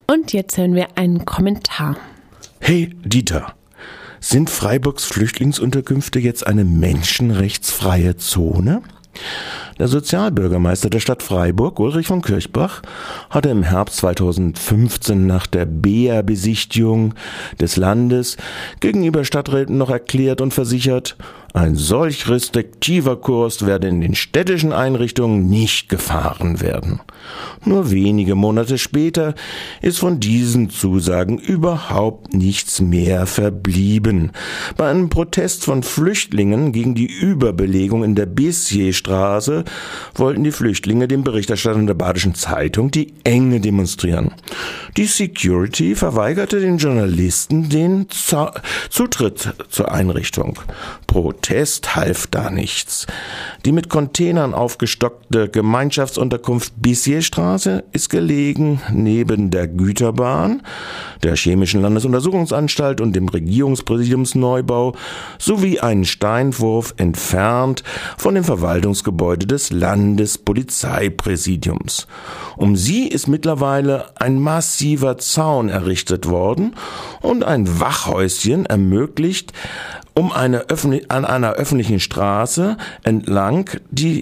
Und jetzt hören wir einen Kommentar. Hey Dieter, sind Freiburgs Flüchtlingsunterkünfte jetzt eine menschenrechtsfreie Zone? Der Sozialbürgermeister der Stadt Freiburg, Ulrich von Kirchbach, hatte im Herbst 2015 nach der BEA-Besichtigung des Landes gegenüber Stadträten noch erklärt und versichert, ein solch restriktiver Kurs werde in den städtischen Einrichtungen nicht gefahren werden. Nur wenige Monate später ist von diesen Zusagen überhaupt nichts mehr verblieben. Bei einem Protest von Flüchtlingen gegen die Überbelegung in der Bessierstraße wollten die Flüchtlinge dem Berichterstatter der Badischen Zeitung die Enge demonstrieren. Die Security verweigerte den Journalisten den Zutritt zur Einrichtung. Protest half da nichts. Die mit Containern aufgestockte Gemeinschaftsunterkunft Bessierstraße ist gelegen neben der Güterbahn, der Chemischen Landesuntersuchungsanstalt und dem Regierungspräsidiumsneubau sowie einen Steinwurf entfernt von dem Verwaltungsgebäude des Landespolizeipräsidiums. Um sie ist mittlerweile ein massiver Zaun errichtet worden und ein Wachhäuschen ermöglicht, an einer öffentlichen Straße entlang die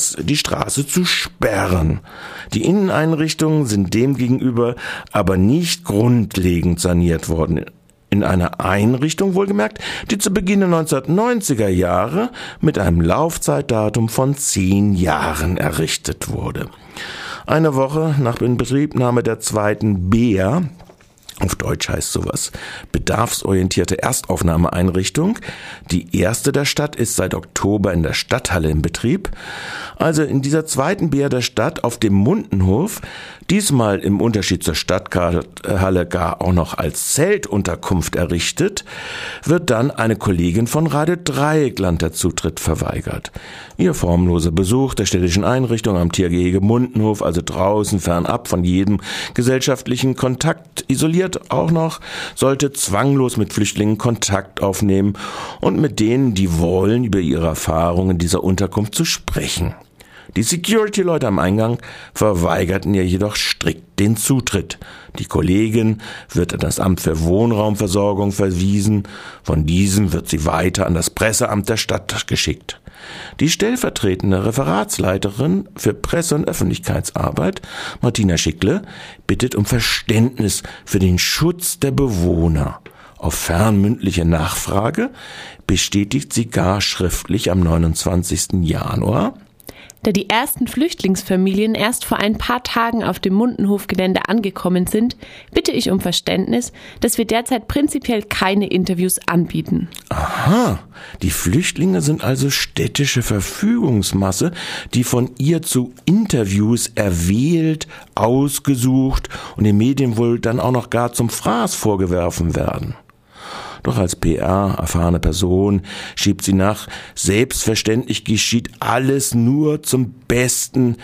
Straße zu sperren. Die Inneneinrichtungen sind demgegenüber aber nicht grundlegend saniert worden. In einer Einrichtung wohlgemerkt, die zu Beginn der 1990er Jahre mit einem Laufzeitdatum von 10 Jahren errichtet wurde. Eine Woche nach Inbetriebnahme der zweiten BEA, auf Deutsch heißt sowas bedarfsorientierte Erstaufnahmeeinrichtung. Die erste der Stadt ist seit Oktober in der Stadthalle in Betrieb. Also in dieser zweiten BEA der Stadt auf dem Mundenhof, diesmal im Unterschied zur Stadthalle gar auch noch als Zeltunterkunft errichtet, wird dann eine Kollegin von Radio Dreieckland der Zutritt verweigert. Ihr formloser Besuch der städtischen Einrichtung am Tiergehege Mundenhof, also draußen fernab von jedem gesellschaftlichen Kontakt, isoliert auch noch, sollte zwanglos mit Flüchtlingen Kontakt aufnehmen und mit denen, die wollen, über ihre Erfahrungen in dieser Unterkunft zu sprechen. Die Security-Leute am Eingang verweigerten ihr jedoch strikt den Zutritt. Die Kollegin wird an das Amt für Wohnraumversorgung verwiesen, von diesem wird sie weiter an das Presseamt der Stadt geschickt. Die stellvertretende Referatsleiterin für Presse- und Öffentlichkeitsarbeit, Martina Schickle, bittet um Verständnis für den Schutz der Bewohner. Auf fernmündliche Nachfrage bestätigt sie gar schriftlich am 29. Januar, da die ersten Flüchtlingsfamilien erst vor ein paar Tagen auf dem Mundenhofgelände angekommen sind, bitte ich um Verständnis, dass wir derzeit prinzipiell keine Interviews anbieten. Aha, die Flüchtlinge sind also städtische Verfügungsmasse, die von ihr zu Interviews erwählt, ausgesucht und den Medien wohl dann auch noch gar zum Fraß vorgeworfen werden. Doch als PR-erfahrene Person schiebt sie nach, selbstverständlich geschieht alles nur zum Besten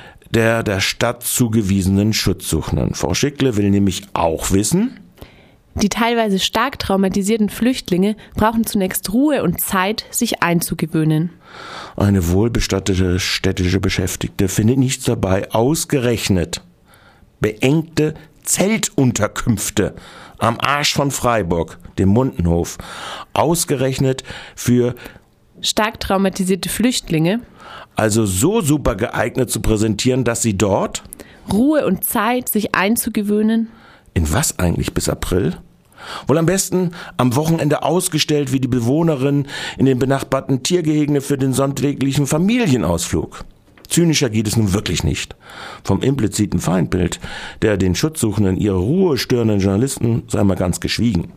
der Stadt zugewiesenen Schutzsuchenden. Frau Schickle will nämlich auch wissen: Die teilweise stark traumatisierten Flüchtlinge brauchen zunächst Ruhe und Zeit, sich einzugewöhnen. Eine wohlbestattete städtische Beschäftigte findet nichts dabei, ausgerechnet beengte Zeltunterkünfte am Arsch von Freiburg, dem Mundenhof, ausgerechnet für stark traumatisierte Flüchtlinge, also so super geeignet zu präsentieren, dass sie dort Ruhe und Zeit, sich einzugewöhnen. In was eigentlich bis April? Wohl am besten am Wochenende ausgestellt wie die Bewohnerin in den benachbarten Tiergehegen für den sonntäglichen Familienausflug. Zynischer geht es nun wirklich nicht. Vom impliziten Feindbild, der den Schutzsuchenden ihre Ruhe störenden Journalisten, sei mal ganz geschwiegen.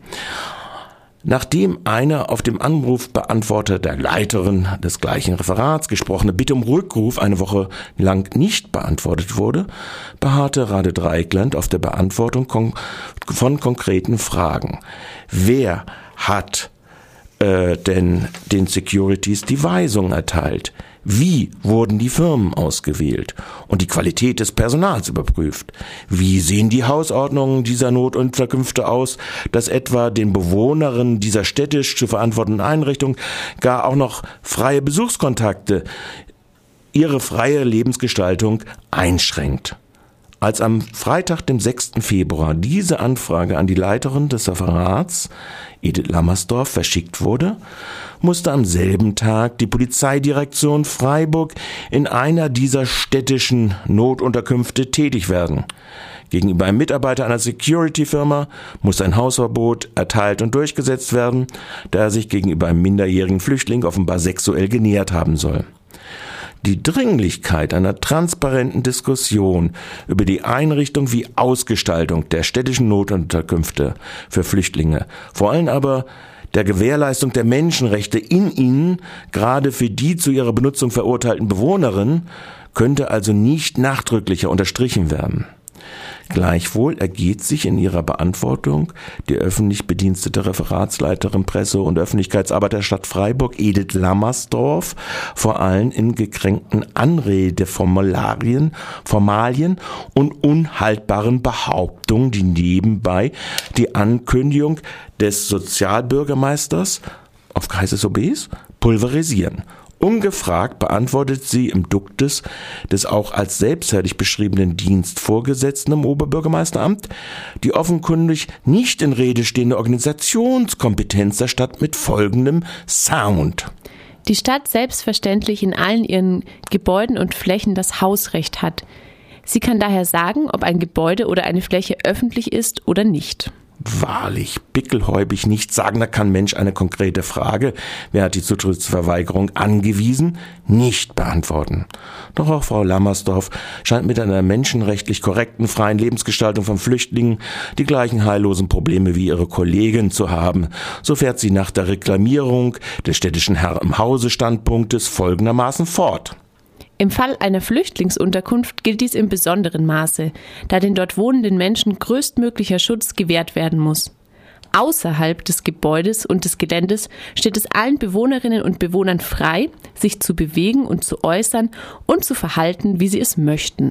Nachdem eine auf dem Anrufbeantworter der Leiterin des gleichen Referats gesprochene Bitte um Rückruf eine Woche lang nicht beantwortet wurde, beharrte Radio Dreieckland auf der Beantwortung von konkreten Fragen. Wer hat denn den Securities die Weisung erteilt? Wie wurden die Firmen ausgewählt und die Qualität des Personals überprüft? Wie sehen die Hausordnungen dieser Notunterkünfte aus, dass etwa den Bewohnerinnen dieser städtisch zu verantwortenden Einrichtungen gar auch noch freie Besuchskontakte ihre freie Lebensgestaltung einschränkt? Als am Freitag, dem 6. Februar, diese Anfrage an die Leiterin des Referats, Edith Lammersdorf, verschickt wurde, musste am selben Tag die Polizeidirektion Freiburg in einer dieser städtischen Notunterkünfte tätig werden. Gegenüber einem Mitarbeiter einer Security-Firma muss ein Hausverbot erteilt und durchgesetzt werden, da er sich gegenüber einem minderjährigen Flüchtling offenbar sexuell genähert haben soll. Die Dringlichkeit einer transparenten Diskussion über die Einrichtung wie Ausgestaltung der städtischen Notunterkünfte für Flüchtlinge, vor allem aber der Gewährleistung der Menschenrechte in ihnen, gerade für die zu ihrer Benutzung verurteilten Bewohnerinnen, könnte also nicht nachdrücklicher unterstrichen werden. Gleichwohl ergeht sich in ihrer Beantwortung die öffentlich bedienstete Referatsleiterin Presse- und Öffentlichkeitsarbeit der Stadt Freiburg, Edith Lammersdorf, vor allem in gekränkten Anredeformalien und unhaltbaren Behauptungen, die nebenbei die Ankündigung des Sozialbürgermeisters auf Geheiß des OBs pulverisieren. Ungefragt beantwortet sie im Duktus des auch als selbstherrlich beschriebenen Dienstvorgesetzten im Oberbürgermeisteramt die offenkundig nicht in Rede stehende Organisationskompetenz der Stadt mit folgendem Sound. Die Stadt selbstverständlich in allen ihren Gebäuden und Flächen das Hausrecht hat. Sie kann daher sagen, ob ein Gebäude oder eine Fläche öffentlich ist oder nicht. Wahrlich, bickelhäubig nichtssagender kann Mensch eine konkrete Frage, wer hat die Zutrittsverweigerung angewiesen, nicht beantworten. Doch auch Frau Lammersdorf scheint mit einer menschenrechtlich korrekten, freien Lebensgestaltung von Flüchtlingen die gleichen heillosen Probleme wie ihre Kollegin zu haben. So fährt sie nach der Reklamierung des städtischen Herr im Hause Standpunktes folgendermaßen fort. Im Fall einer Flüchtlingsunterkunft gilt dies im besonderen Maße, da den dort wohnenden Menschen größtmöglicher Schutz gewährt werden muss. Außerhalb des Gebäudes und des Geländes steht es allen Bewohnerinnen und Bewohnern frei, sich zu bewegen und zu äußern und zu verhalten, wie sie es möchten.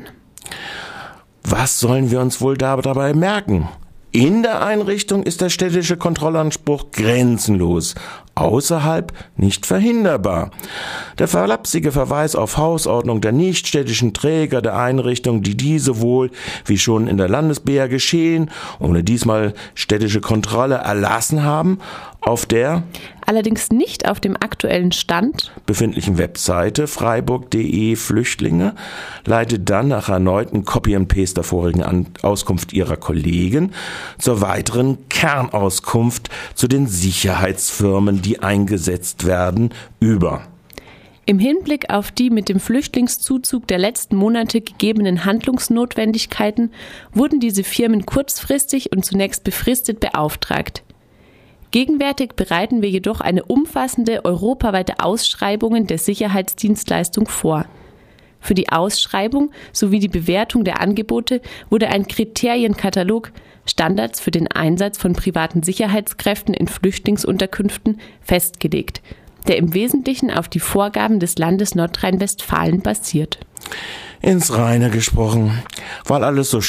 Was sollen wir uns wohl dabei merken? In der Einrichtung ist der städtische Kontrollanspruch grenzenlos, außerhalb nicht verhinderbar. Der verlapsige Verweis auf Hausordnung der nichtstädtischen Träger der Einrichtung, die diese wohl, wie schon in der Landesbeer geschehen, ohne diesmal städtische Kontrolle erlassen haben, auf der allerdings nicht auf dem aktuellen Stand befindlichen Webseite freiburg.de Flüchtlinge, leitet dann nach erneuten Copy and Paste der vorigen Auskunft ihrer Kollegen zur weiteren Kernauskunft zu den Sicherheitsfirmen, die eingesetzt werden, über. Im Hinblick auf die mit dem Flüchtlingszuzug der letzten Monate gegebenen Handlungsnotwendigkeiten wurden diese Firmen kurzfristig und zunächst befristet beauftragt. Gegenwärtig bereiten wir jedoch eine umfassende europaweite Ausschreibung der Sicherheitsdienstleistung vor. Für die Ausschreibung sowie die Bewertung der Angebote wurde ein Kriterienkatalog Standards für den Einsatz von privaten Sicherheitskräften in Flüchtlingsunterkünften festgelegt, der im Wesentlichen auf die Vorgaben des Landes Nordrhein-Westfalen basiert. Ins Reine gesprochen, weil alles so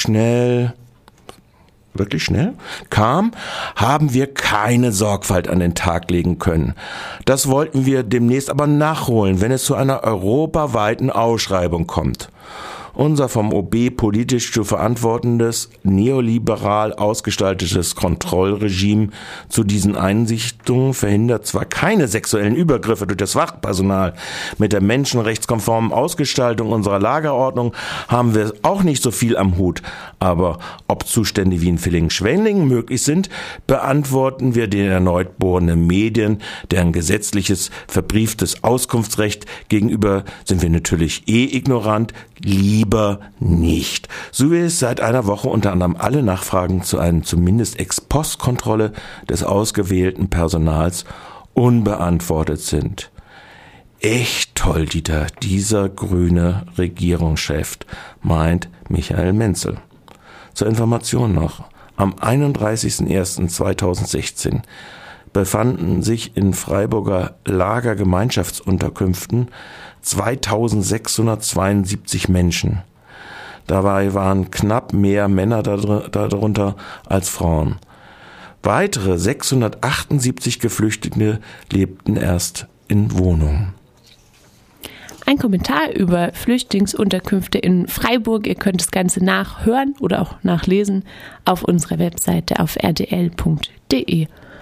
wirklich schnell kam, haben wir keine Sorgfalt an den Tag legen können. Das wollten wir demnächst aber nachholen, wenn es zu einer europaweiten Ausschreibung kommt. Unser vom OB politisch zu verantwortendes, neoliberal ausgestaltetes Kontrollregime zu diesen Einrichtungen verhindert zwar keine sexuellen Übergriffe durch das Wachpersonal. Mit der menschenrechtskonformen Ausgestaltung unserer Lagerordnung haben wir auch nicht so viel am Hut. Aber ob Zustände wie in Villingen-Schwenningen möglich sind, beantworten wir den erneut bohrenden Medien, deren gesetzliches, verbrieftes Auskunftsrecht gegenüber sind wir natürlich ignorant, lieber nicht. So wie es seit einer Woche unter anderem alle Nachfragen zu einer zumindest Ex-Post-Kontrolle des ausgewählten Personals unbeantwortet sind. Echt toll, Dieter, dieser grüne Regierungschef, meint Michael Menzel. Zur Information noch, am 31.01.2016 befanden sich in Freiburger Lagergemeinschaftsunterkünften 2672 Menschen. Dabei waren knapp mehr Männer darunter als Frauen. Weitere 678 Geflüchtete lebten erst in Wohnungen. ein Kommentar über Flüchtlingsunterkünfte in Freiburg. Ihr könnt das Ganze nachhören oder auch nachlesen auf unserer Webseite auf rdl.de.